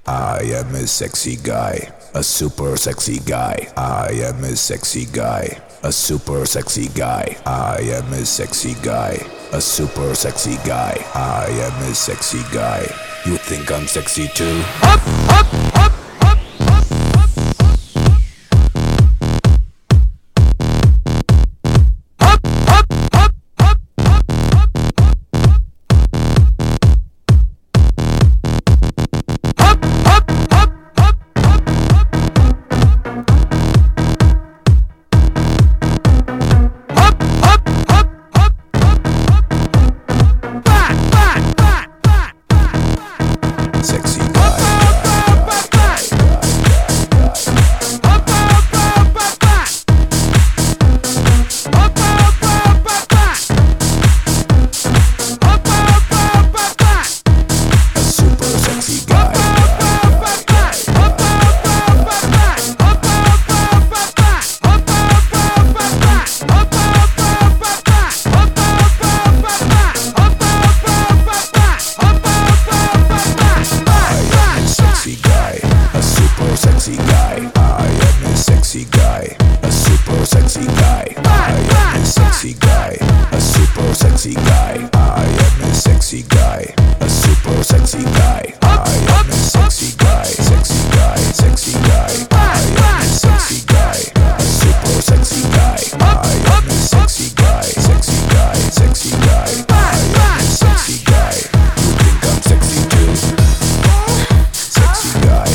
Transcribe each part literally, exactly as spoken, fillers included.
I am a sexy guy, a super sexy guy. I am a sexy guy, a super sexy guy. I am a sexy guy, a super sexy guy. I am a sexy guy. You think I'm sexy too? Up, up, up. Sexy guy, I am a sexy guy, a super sexy guy. I am a sexy guy, a super sexy guy. I am a sexy guy, a super sexy guy. I am a sexy guy, sexy guy, sexy guy. I am a sexy guy, a super sexy guy. I am a sexy guy, sexy guy, sexy guy. I am a sexy guy. You think I'm sexy too? Sexy guy.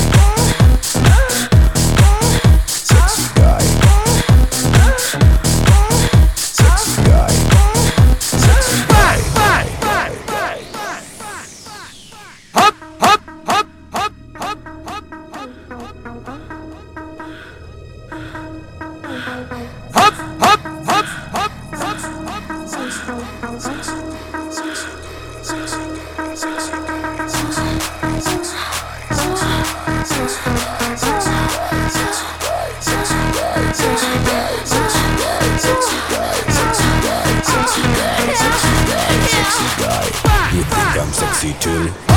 You think I'm sexy too?